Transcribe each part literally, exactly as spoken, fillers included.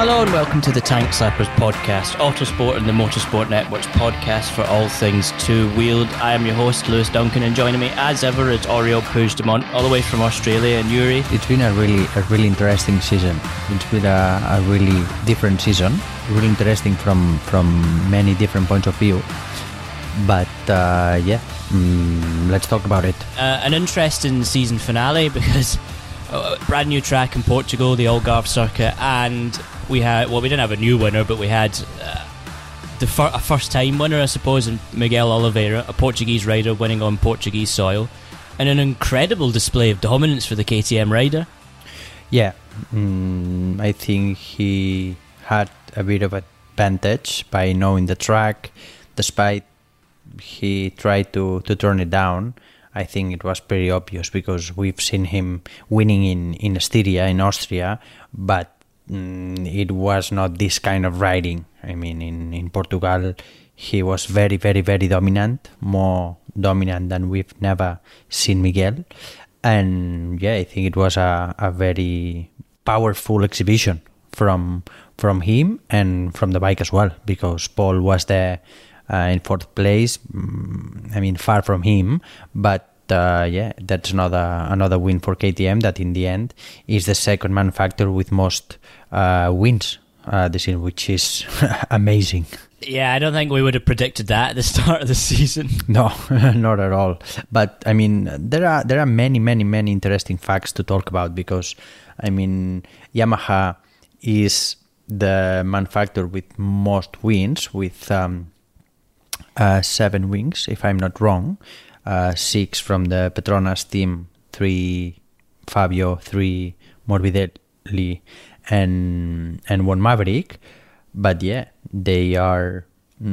Hello and welcome to the Tank Slappers podcast, Autosport and the Motorsport Network's podcast for all things two-wheeled. I am your host, Lewis Duncan, and joining me as ever is Oriol Puigdemont, all the way from Australia, and Yuri. It's been a really a really interesting season. It's been a, a really different season, really interesting from, from many different points of view. But uh, yeah, mm, let's talk about it. Uh, an interesting season finale because uh, brand new track in Portugal, the Algarve circuit, and we had, well, we didn't have a new winner, but we had uh, the fir- a first-time winner, I suppose, in Miguel Oliveira, a Portuguese rider winning on Portuguese soil, and an incredible display of dominance for the K T M rider. Yeah, mm, I think he had a bit of advantage by knowing the track, despite he tried to, to turn it down. I think it was pretty obvious because we've seen him winning in, in Styria, in Austria, but it was not this kind of riding. I mean, in, in Portugal, he was very, very, very dominant, more dominant than we've never seen Miguel. And yeah, I think it was a, a very powerful exhibition from from him and from the bike as well, because Paul was there uh, in fourth place. I mean, far from him, but Uh, yeah, that's another another win for K T M that in the end is the second manufacturer with most uh, wins uh, this year, which is amazing. Yeah, I don't think we would have predicted that at the start of the season. No, not at all. But I mean, there are there are many, many, many interesting facts to talk about because I mean, Yamaha is the manufacturer with most wins, with um, uh, seven wins, if I'm not wrong. Uh, six from the Petronas team, three Fabio, three Morbidelli, and and one Maverick. But yeah, they are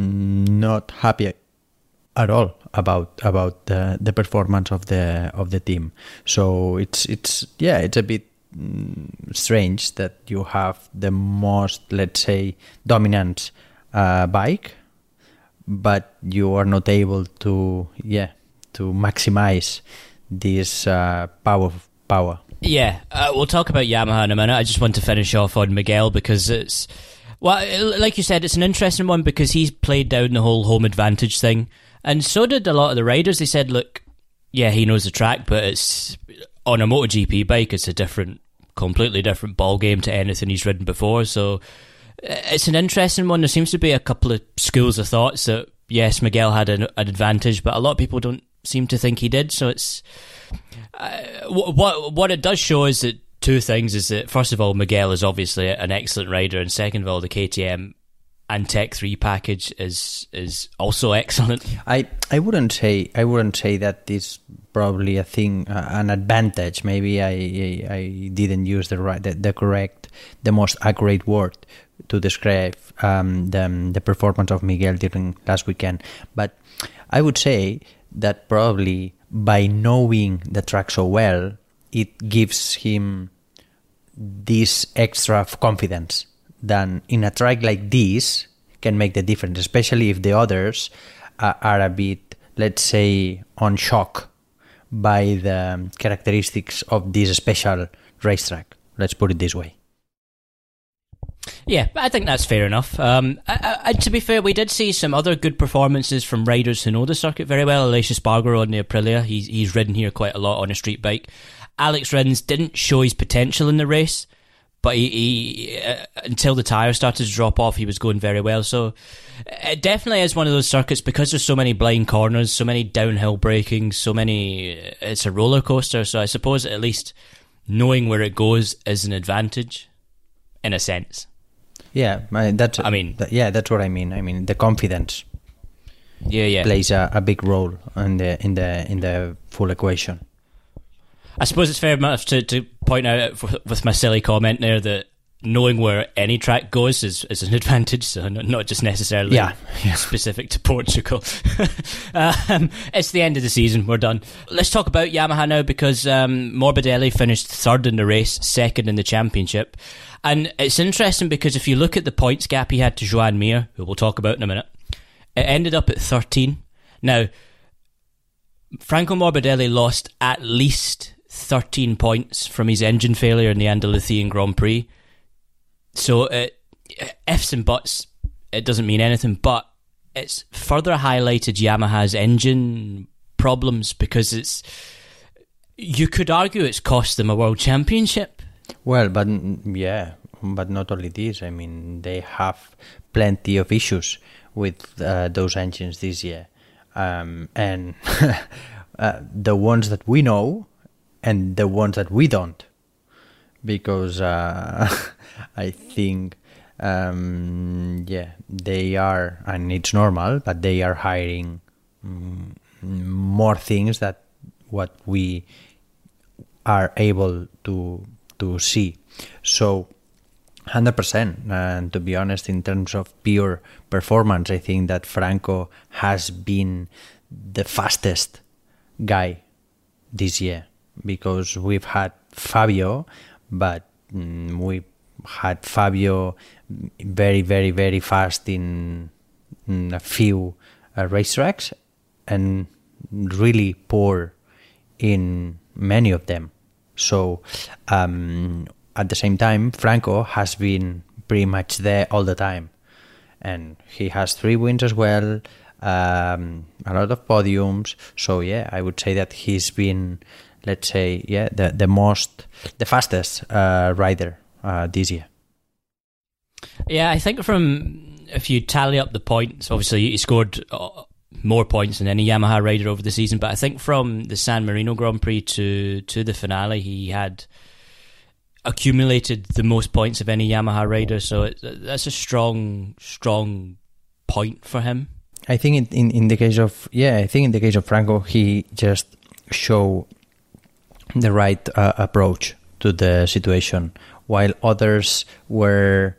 not happy at all about about the, the performance of the of the team. So it's it's yeah, it's a bit mm, strange that you have the most, let's say, dominant uh, bike, but you are not able to yeah. to maximize this uh, power. power. Yeah, uh, we'll talk about Yamaha in a minute. I just want to finish off on Miguel because it's, well, like you said, it's an interesting one because he's played down the whole home advantage thing, and so did a lot of the riders. They said, look, yeah, he knows the track, but it's on a MotoGP bike, it's a different, completely different ball game to anything he's ridden before. So it's an interesting one. There seems to be a couple of schools of thoughts that yes, Miguel had an, an advantage, but a lot of people don't seem to think he did. So it's uh, what what it does show is that two things is that first of all, Miguel is obviously an excellent rider, and second of all, the K T M and Tech three package is is also excellent. I, I wouldn't say I wouldn't say that is probably a thing uh, an advantage. Maybe I, I I didn't use the right the, the correct the most accurate word to describe um, the the performance of Miguel during last weekend, but I would say that probably by knowing the track so well, it gives him this extra confidence that in a track like this can make the difference, especially if the others uh, are a bit, let's say, on shock by the characteristics of this special racetrack. Let's put it this way. Yeah, I think that's fair enough. Um, I, I, to be fair, we did see some other good performances from riders who know the circuit very well. Aleix Espargaro on the Aprilia, he's, he's ridden here quite a lot on a street bike. Alex Rins didn't show his potential in the race, but he, he uh, until the tyres started to drop off, he was going very well. So it definitely is one of those circuits because there's so many blind corners, so many downhill braking, so many. It's a roller coaster. So I suppose at least knowing where it goes is an advantage, in a sense. Yeah, that's. I mean, th- yeah, that's what I mean. I mean, the confidence. Yeah, yeah, plays a, a big role in the in the in the full equation. I suppose it's fair enough to, to point out with my silly comment there that knowing where any track goes is, is an advantage, so not just necessarily yeah, yeah. specific to Portugal. um, it's the end of the season, we're done. Let's talk about Yamaha now because um, Morbidelli finished third in the race, second in the championship. And it's interesting because if you look at the points gap he had to Joan Mir, who we'll talk about in a minute, it ended up at thirteen. Now, Franco Morbidelli lost at least thirteen points from his engine failure in the Andalusian Grand Prix. So it ifs and buts, it doesn't mean anything, but it's further highlighted Yamaha's engine problems, because it's, you could argue it's cost them a world championship. Well, but yeah, but not only this. I mean, they have plenty of issues with uh, those engines this year. Um, and uh, the ones that we know and the ones that we don't. Because uh, I think, um, yeah, they are, and it's normal, but they are hiring um, more things that what we are able to to see. So one hundred percent, and to be honest, in terms of pure performance, I think that Franco has been the fastest guy this year, because we've had Fabio, but mm, we had Fabio very, very, very fast in, in a few uh, racetracks, and really poor in many of them. So um, at the same time, Franco has been pretty much there all the time, and he has three wins as well, um, a lot of podiums. So yeah, I would say that he's been, let's say, yeah, the the most, the fastest uh, rider uh, this year. Yeah, I think from, if you tally up the points, obviously he scored more points than any Yamaha rider over the season, but I think from the San Marino Grand Prix to to the finale, he had accumulated the most points of any Yamaha rider, so it, that's a strong strong point for him. I think in, in, in the case of yeah I think in the case of Franco, he just showed the right uh, approach to the situation, while others were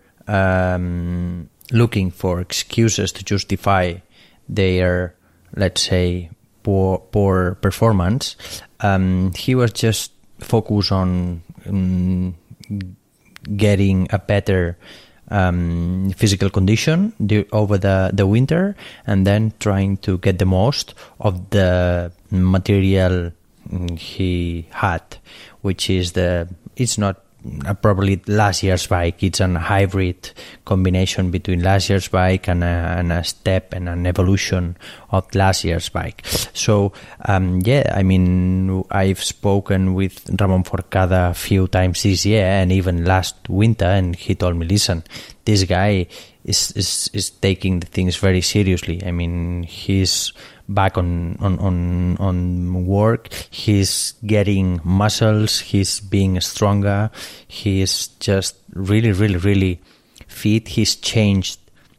um, looking for excuses to justify their, let's say, poor poor performance. Um, he was just focused on um, getting a better um, physical condition the, over the, the winter, and then trying to get the most of the material he had, which is the, it's not uh, probably last year's bike. It's a hybrid combination between last year's bike and a, and a step and an evolution of last year's bike. So um, yeah, I mean, I've spoken with Ramon Forcada a few times this year and even last winter, and he told me, listen, this guy is is, is taking the things very seriously. I mean, he's back on, on, on, on work, he's getting muscles, he's being stronger, he's just really, really, really fit. He's changed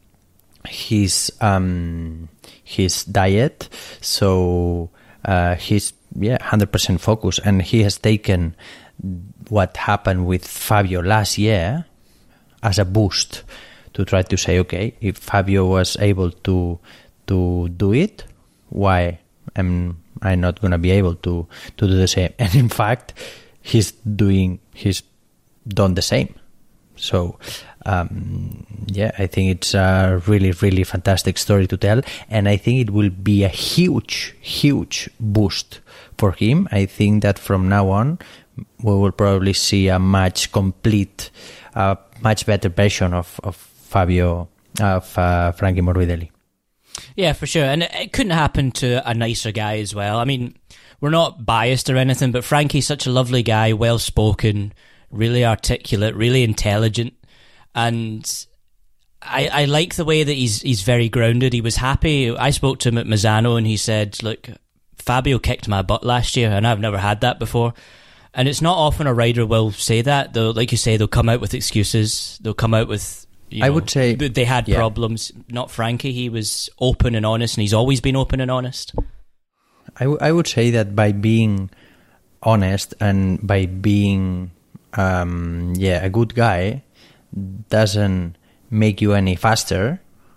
his um his diet, so uh, he's yeah one hundred percent focused, and he has taken what happened with Fabio last year as a boost to try to say, okay, if Fabio was able to to do it, why am I not going to be able to, to do the same? And in fact, he's doing, he's done the same. So, um, yeah, I think it's a really, really fantastic story to tell. And I think it will be a huge, huge boost for him. I think that from now on, we will probably see a much complete, uh, much better version of, of Fabio, of uh, Frankie Morbidelli. Yeah, for sure. And it couldn't happen to a nicer guy as well. I mean, we're not biased or anything, but Frankie's such a lovely guy, well-spoken, really articulate, really intelligent. And I, I like the way that he's he's very grounded. He was happy. I spoke to him at Misano and he said, look, Fabio kicked my butt last year and I've never had that before. And it's not often a rider will say that. They'll, like you say, they'll come out with excuses. They'll come out with... You I know, would say they had yeah. problems. Not Frankie. He was open and honest, and he's always been open and honest. I, w- I would say that by being honest and by being um, yeah a good guy doesn't make you any faster,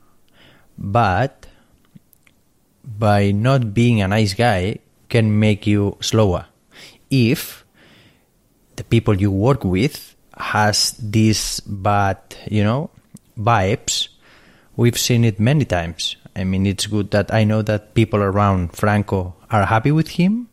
but by not being a nice guy can make you slower if the people you work with has this bad, you know, vibes. We've seen it many times. I mean, it's good that I know that people around Franco are happy with him,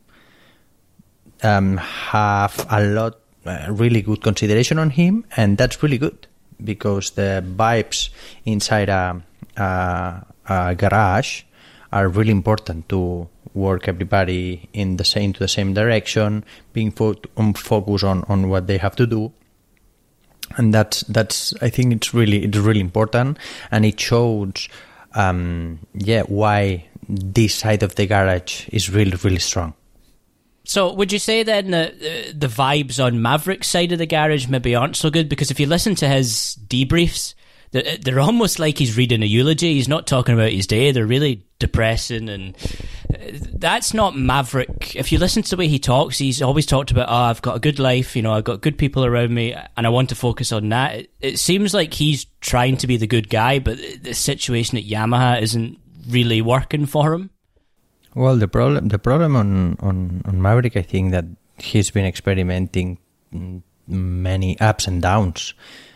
um, have a lot, uh, really good consideration on him, and that's really good because the vibes inside a, a, a garage are really important to work everybody in the same to the same direction, being fo- um, focused on, on what they have to do. And that's that's I think it's really it's really important, and it shows um, yeah why this side of the garage is really really strong. So would you say then that uh, the vibes on Maverick's side of the garage maybe aren't so good? Because if you listen to his debriefs, they're, they're almost like he's reading a eulogy. He's not talking about his day. They're really depressing, and that's not Maverick. If you listen to the way he talks, he's always talked about, oh, I've got a good life, you know, I've got good people around me, and I want to focus on that. It, it seems like he's trying to be the good guy, but the situation at Yamaha isn't really working for him. Well, the problem the problem on, on, on Maverick, I think that he's been experimenting many ups and downs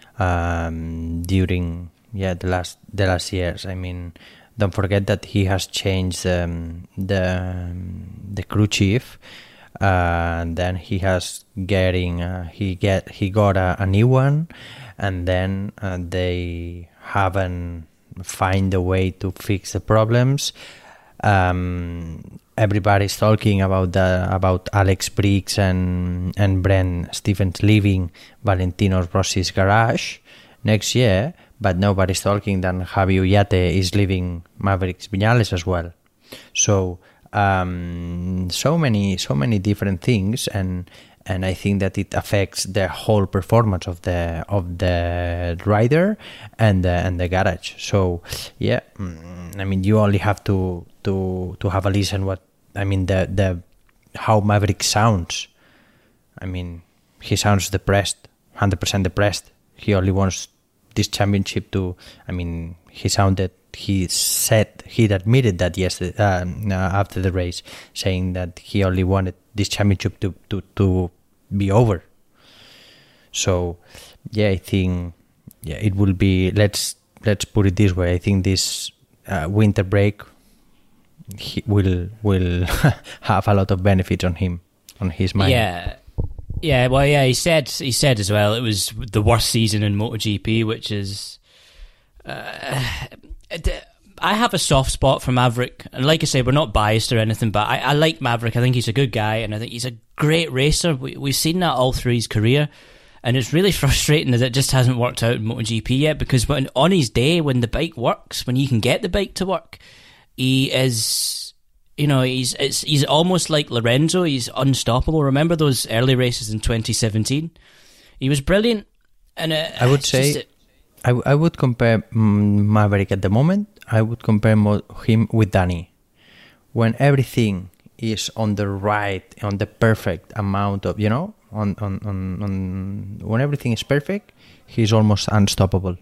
um, during yeah the last the last years. I mean, don't forget that he has changed um, the the crew chief, uh, and then he has getting uh, he get he got a, a new one, and then uh, they haven't find a way to fix the problems. Um, everybody's talking about the about Alex Briggs and and Brent Stevens leaving Valentino Rossi's garage next year, but nobody's talking that Javi Uyate is leaving Mavericks Viñales as well. So um, so many so many different things, and and I think that it affects the whole performance of the of the rider and the and the garage. So yeah, I mean, you only have to to to have a listen what I mean the the how Maverick sounds. I mean, he sounds depressed, one hundred percent depressed. He only wants this championship to. I mean, he sounded. He said he admitted that yesterday um, after the race, saying that he only wanted this championship to, to, to be over. So, yeah, I think yeah it will be. Let's let's put it this way. I think this uh, winter break he will will have a lot of benefits on him, on his mind. Yeah. Yeah, well, yeah, he said he said as well it was the worst season in MotoGP, which is. Uh, I have a soft spot for Maverick, and like I say, we're not biased or anything, but I, I like Maverick. I think he's a good guy, and I think he's a great racer. We, we've seen that all through his career, and it's really frustrating that it just hasn't worked out in MotoGP yet, because when on his day, when the bike works, when you can get the bike to work, he is, you know, he's it's he's almost like Lorenzo. He's unstoppable. Remember those early races in twenty seventeen? He was brilliant, and uh, I would say. Just, I, w- I would compare um, Maverick at the moment. I would compare mo- him with Danny. When everything is on the right, on the perfect amount of, you know, on, on, on, on when everything is perfect, he's almost unstoppable.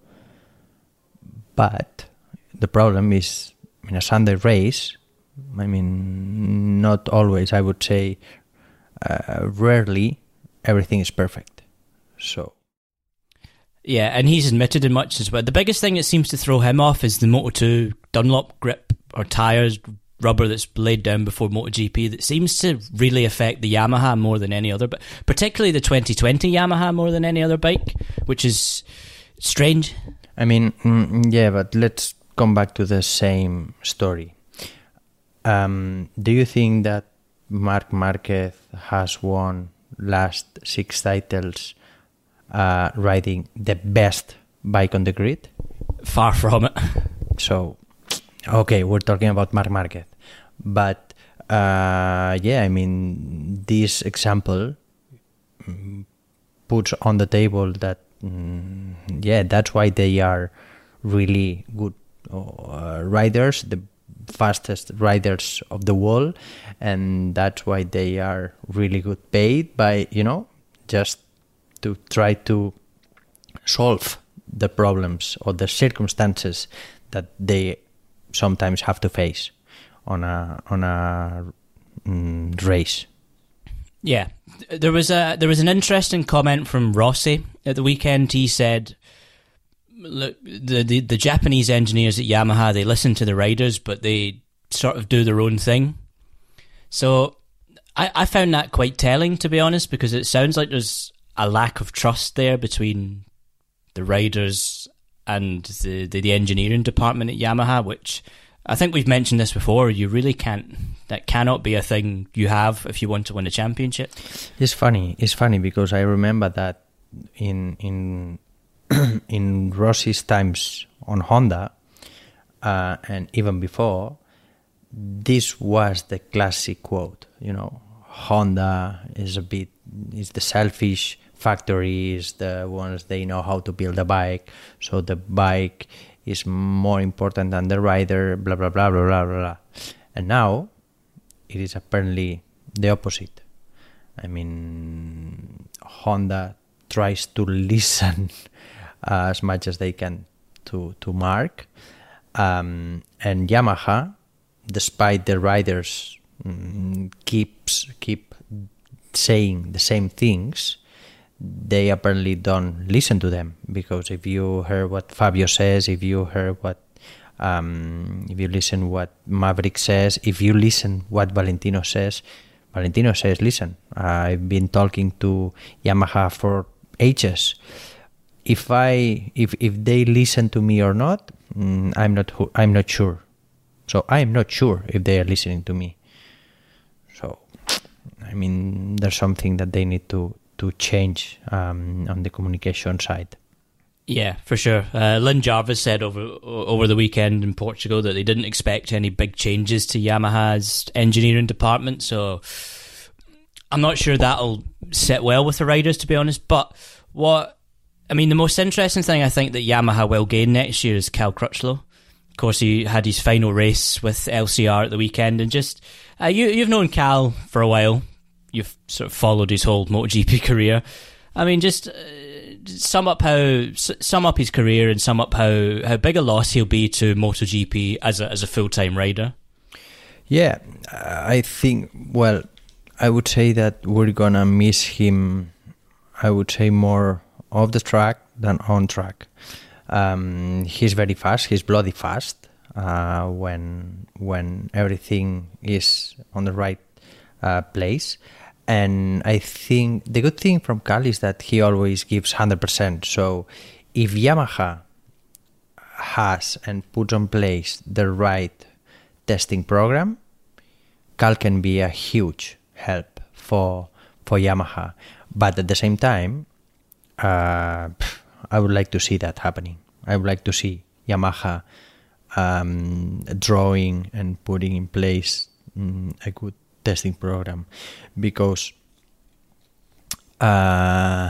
But the problem is in a Sunday race, I mean, not always, I would say, uh, rarely, everything is perfect. So. Yeah, and he's admitted as much as well. The biggest thing that seems to throw him off is the Moto two Dunlop grip or tyres, rubber that's laid down before MotoGP, that seems to really affect the Yamaha more than any other, but particularly the twenty twenty Yamaha more than any other bike, which is strange. I mean, mm, yeah, but let's come back to the same story. Um, do you think that Marc Marquez has won last six titles Uh, riding the best bike on the grid? Far from it. So, okay, we're talking about Marc Marquez, but uh, yeah, I mean, this example puts on the table that mm, yeah, that's why they are really good uh, riders, the fastest riders of the world, and that's why they are really good paid by, you know, just to try to solve the problems or the circumstances that they sometimes have to face on a on a mm, race. Yeah, there was a there was an interesting comment from Rossi at the weekend. He said, "Look, the the, the Japanese engineers at Yamaha, they listen to the riders, but they sort of do their own thing." So I, I found that quite telling, to be honest, because it sounds like there's a lack of trust there between the riders and the, the, the engineering department at Yamaha, which I think we've mentioned this before. You really can't, that cannot be a thing you have if you want to win a championship. It's funny. It's funny because I remember that in in in Rossi's times on Honda, uh, and even before, this was the classic quote. You know, Honda is a bit is the selfish factory, is the ones they know how to build a bike, so the bike is more important than the rider. Blah blah blah blah blah blah. And now it is apparently the opposite. I mean, Honda tries to listen uh, as much as they can to to Mark, um, and Yamaha, despite the riders mm, keeps keep saying the same things, they apparently don't listen to them. Because if you hear what Fabio says, if you hear what um, if you listen what Maverick says, if you listen what Valentino says, Valentino says, listen, I've been talking to Yamaha for ages. If I if if they listen to me or not, mm, I'm not I'm not sure. So I'm not sure if they are listening to me. So, I mean, there's something that they need to to change um, on the communication side. Yeah, for sure. Uh, Lynn Jarvis said over over the weekend in Portugal that they didn't expect any big changes to Yamaha's engineering department. So I'm not sure that'll sit well with the riders, to be honest. But what I mean, the most interesting thing I think that Yamaha will gain next year is Cal Crutchlow. Of course, he had his final race with L C R at the weekend, and just uh, you you've known Cal for a while. You've sort of followed his whole MotoGP career. I mean, just uh, sum up how sum up his career and sum up how, how big a loss he'll be to MotoGP as a as a full time rider. Yeah, I think. Well, I would say that we're gonna miss him. I would say more off the track than on track. Um, he's very fast. He's bloody fast uh, when when everything is on the right uh, place. And I think the good thing from Cal is that he always gives one hundred percent. So if Yamaha has and puts on place the right testing program, Cal can be a huge help for for Yamaha. But at the same time, uh, I would like to see that happening. I would like to see Yamaha um, drawing and putting in place mm, a good testing program, because uh,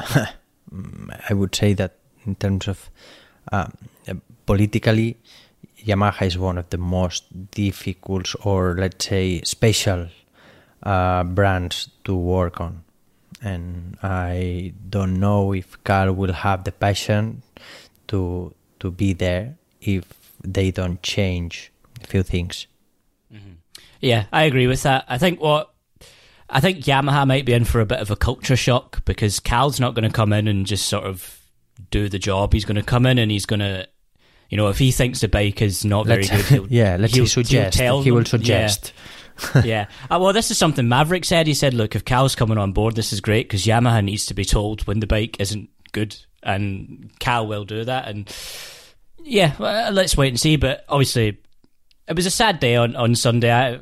I would say that in terms of uh, politically, Yamaha is one of the most difficult, or let's say special uh, brands to work on, and I don't know if Cal will have the passion to to be there if they don't change a few things. Mm-hmm. Yeah, I agree with that. I think what I think Yamaha might be in for a bit of a culture shock, because Cal's not going to come in and just sort of do the job. He's going to come in and he's going to, you know, if he thinks the bike is not very let's, good, he'll, yeah, let's he'll, suggest. He'll tell he will them. suggest. Yeah. yeah. Uh, well, this is something Maverick said. He said, look, if Cal's coming on board, this is great, because Yamaha needs to be told when the bike isn't good, and Cal will do that. And yeah, well, let's wait and see. But obviously, it was a sad day on, on Sunday. I,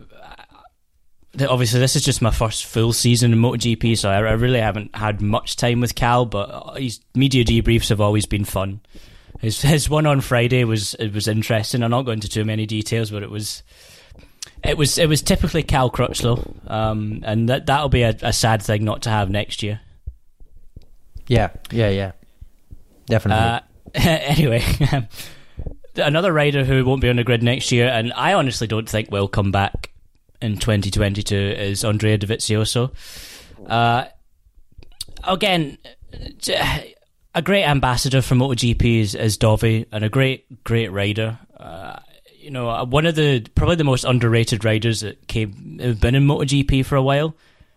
I, obviously, this is just my first full season in MotoGP, so I, I really haven't had much time with Cal, but his media debriefs have always been fun. His his one on Friday was it was interesting. I'm not going into too many details, but it was it was it was typically Cal Crutchlow, um, and that that'll be a, a sad thing not to have next year. Yeah, yeah, yeah, definitely. Uh, anyway, another rider who won't be on the grid next year, and I honestly don't think will come back in twenty twenty-two, is Andrea Dovizioso. Uh, again, a great ambassador for MotoGP is, is Dovi, and a great, great rider. Uh, you know, one of the probably the most underrated riders that came have been in MotoGP for a while,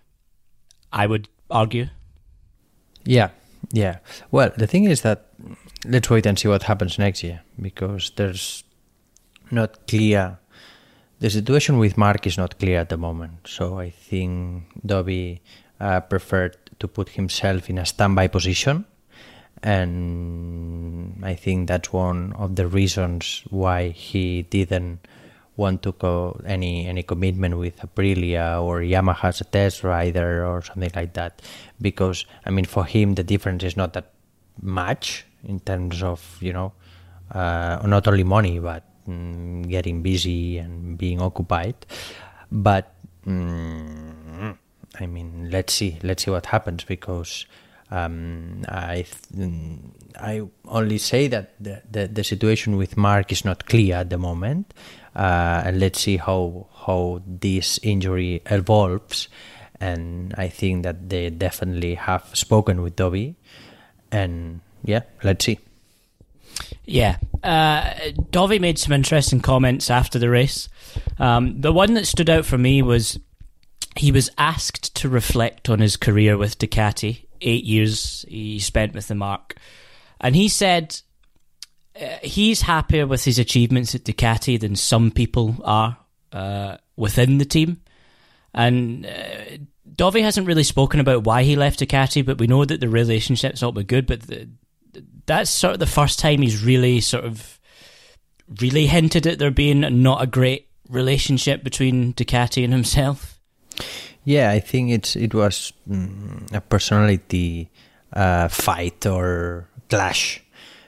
I would argue. Yeah, yeah. Well, the thing is that let's wait and see what happens next year, because there's not clear. The situation with Mark is not clear at the moment, so I think Dovi uh, preferred to put himself in a standby position and I think that's one of the reasons why he didn't want to go any any commitment with Aprilia or Yamaha as a test rider or something like that, because I mean for him the difference is not that much in terms of, you know, uh, not only money but mm, getting busy and being occupied. But mm, I mean, let's see, let's see what happens, because um, I th- I only say that the, the the situation with Marc is not clear at the moment, uh, and let's see how how this injury evolves. And I think that they definitely have spoken with Dobby, and yeah, let's see. Yeah, uh, Dovi made some interesting comments after the race. Um, the one that stood out for me was he was asked to reflect on his career with Ducati, eight years he spent with the Marc, and he said uh, he's happier with his achievements at Ducati than some people are uh, within the team. And uh, Dovi hasn't really spoken about why he left Ducati, but we know that the relationship's not been good, but the, that's sort of the first time he's really sort of really hinted at there being not a great relationship between Ducati and himself. Yeah, I think it's it was mm, a personality uh, fight or clash,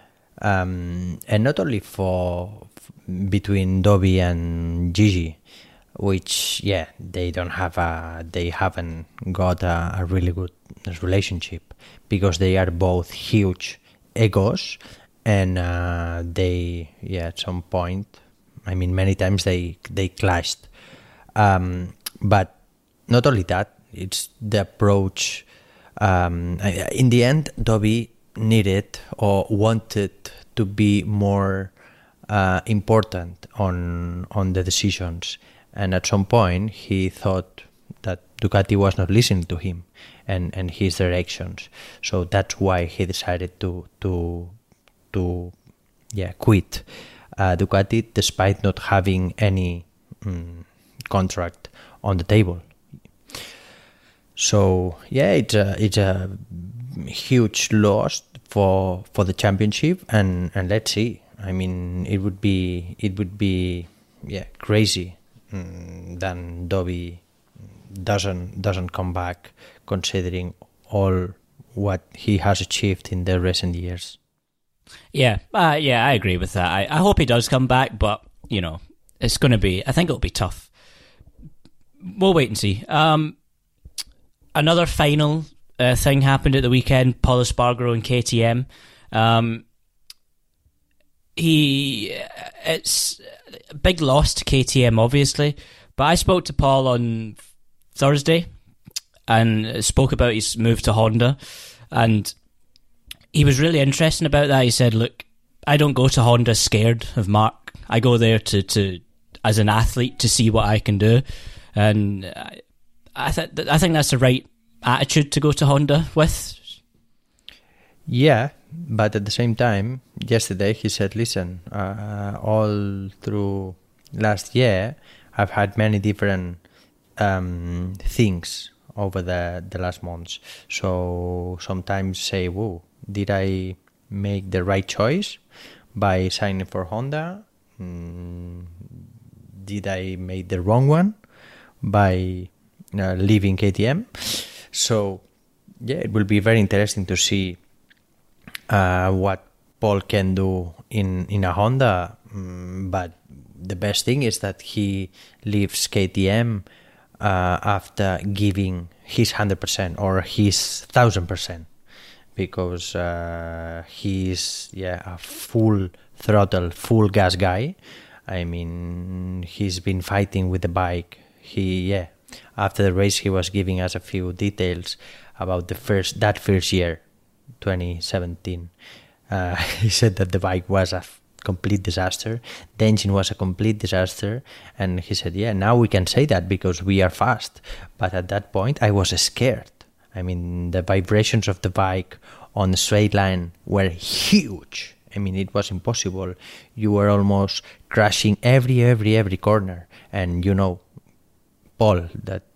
um, and not only for f- between Dobby and Gigi, which yeah they don't have a they haven't got a, a really good relationship, because they are both huge egos, and uh, they yeah at some point, I mean many times they they clashed, um, but not only that, it's the approach. Um, in the end, Dobby needed or wanted to be more uh, important on on the decisions, and at some point he thought that Ducati was not listening to him and, and his directions. So that's why he decided to to to yeah quit uh, Ducati, despite not having any um, contract on the table. So yeah, it's a it's a huge loss for for the championship, and, and let's see. I mean, it would be it would be yeah crazy um, than Dobby doesn't doesn't come back, considering all what he has achieved in the recent years. Yeah, uh, yeah, I agree with that. I, I hope he does come back, but you know, it's going to be. I think it'll be tough. We'll wait and see. Um, another final uh, thing happened at the weekend. Pol Espargaro and K T M. Um, he, it's a big loss to K T M, obviously. But I spoke to Paul on Thursday and spoke about his move to Honda, and he was really interesting about that. He said, look, I don't go to Honda scared of Marc. I go there to, to as an athlete to see what I can do. And I, I, th- I think that's the right attitude to go to Honda with. Yeah, but at the same time, yesterday he said, listen, uh, all through last year, I've had many different um, things over the, the last months. So sometimes say, whoa, did I make the right choice by signing for Honda? Mm, did I make the wrong one by uh, leaving K T M? So yeah, it will be very interesting to see uh, what Paul can do in, in a Honda. Mm, but the best thing is that he leaves K T M uh, after giving his one hundred percent or his one thousand percent, because uh, he's yeah a full throttle, full gas guy. I mean, he's been fighting with the bike. He yeah after the race he was giving us a few details about the first that first year, twenty seventeen. Uh, he said that the bike was a complete disaster. The engine was a complete disaster, and he said, yeah, now we can say that because we are fast. But at that point, I was scared. I mean, the vibrations of the bike on the straight line were huge. I mean, it was impossible. You were almost crashing every, every, every corner. And you know, Paul, that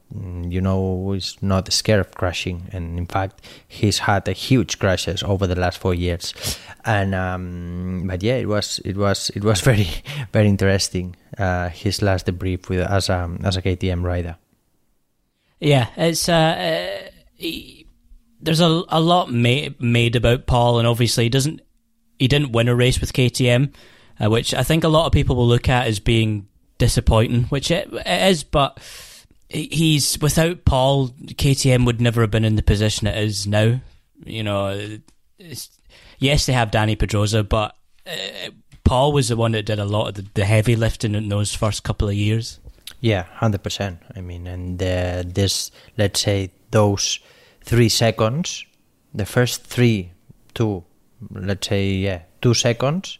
you know, is not scared of crashing, and in fact, he's had a huge crashes over the last four years. And um, but yeah, it was it was it was very very interesting. Uh, his last debrief with as a as a K T M rider. Yeah, it's uh, uh he, there's a a lot made made about Paul, and obviously he doesn't he didn't win a race with K T M, uh, which I think a lot of people will look at as being disappointing, which it, it is, but he's without Paul, K T M would never have been in the position it is now. You know, it's, yes, they have Danny Pedrosa, but uh, Paul was the one that did a lot of the, the heavy lifting in those first couple of years. Yeah, one hundred percent. I mean, and uh, this, let's say, those three seconds, the first three, two, let's say, yeah, two seconds,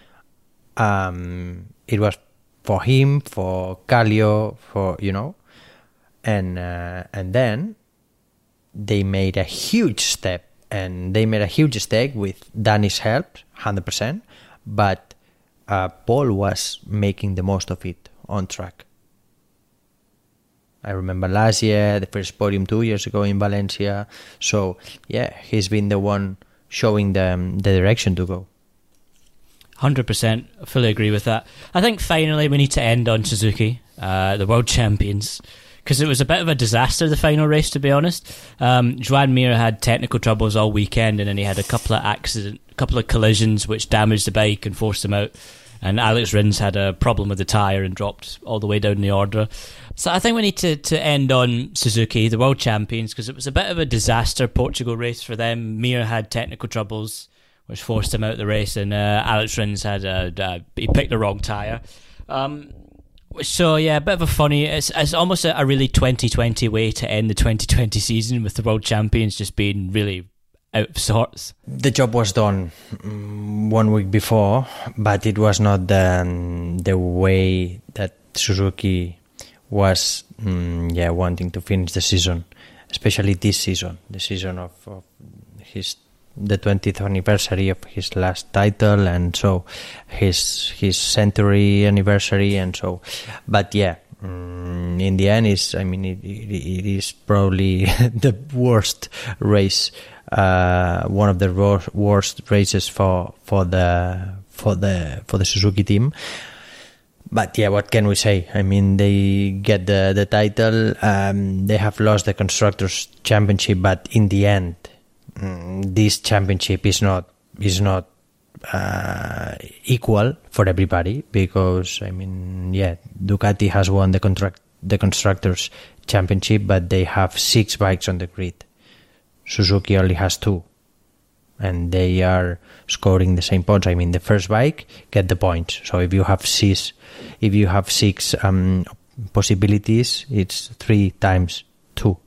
um, it was for him, for Kallio, for, you know, and uh, and then they made a huge step, and they made a huge step with Danny's help, one hundred percent, but uh, Paul was making the most of it on track. I remember last year, the first podium two years ago in Valencia, so yeah, he's been the one showing them the direction to go. one hundred percent, I fully agree with that. I think finally we need to end on Suzuki, uh, the world champions, because it was a bit of a disaster, the final race, to be honest. Um, Joan Mir had technical troubles all weekend, and then he had a couple of accident, a couple of collisions which damaged the bike and forced him out. And Alex Rins had a problem with the tyre and dropped all the way down the order. So I think we need to, to end on Suzuki, the world champions, because it was a bit of a disaster Portugal race for them. Mir had technical troubles, which forced him out of the race, and uh, Alex Rins had a, a, he picked the wrong tyre. Um, so yeah, a bit of a funny, it's, it's almost a, a really twenty twenty way to end the twenty twenty season, with the world champions just being really out of sorts. The job was done um, one week before, but it was not the, the way that Suzuki was um, yeah wanting to finish the season, especially this season, the season of, of his the twentieth anniversary of his last title, and so his his century anniversary, and so. But yeah, um, in the end, is I mean it, it, it is probably the worst race. Uh, one of the worst, worst races for for the for the for the Suzuki team. But yeah, what can we say? I mean, they get the the title. Um, they have lost the constructors' championship, but in the end, um, this championship is not is not uh, equal for everybody, because I mean, yeah, Ducati has won the contract the constructors' championship, but they have six bikes on the grid. Suzuki only has two, and they are scoring the same points. I mean, the first bike get the points. So if you have six, if you have six um, possibilities, it's three times two.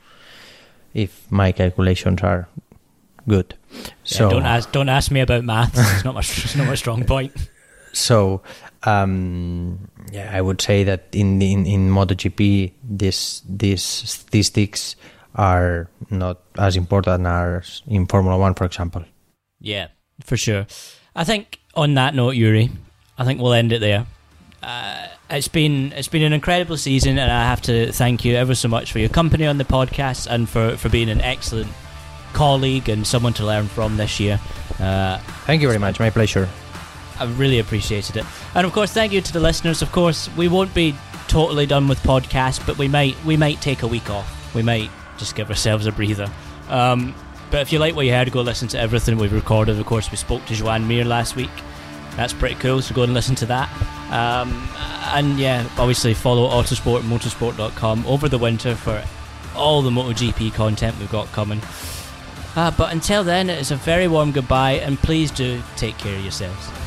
If my calculations are good, so yeah, don't ask don't ask me about maths. It's not my it's not my strong point. So um, yeah, I would say that in in in MotoGP, this these statistics are not as important as in Formula One, for example. Yeah, for sure. I think on that note, Yuri, I think we'll end it there. Uh, it's been it's been an incredible season, and I have to thank you ever so much for your company on the podcast, and for, for being an excellent colleague and someone to learn from this year. Uh, thank you very much. My pleasure. I really appreciated it. And of course, thank you to the listeners. Of course, we won't be totally done with podcasts, but we might we might take a week off. We might just give ourselves a breather. Um, but if you like what you heard, go listen to everything we've recorded. Of course, we spoke to Joan Mir last week. That's pretty cool, so go and listen to that. Um, and yeah, obviously follow Autosport and motorsport dot com over the winter for all the MotoGP content we've got coming. Uh, but until then, it's a very warm goodbye, and please do take care of yourselves.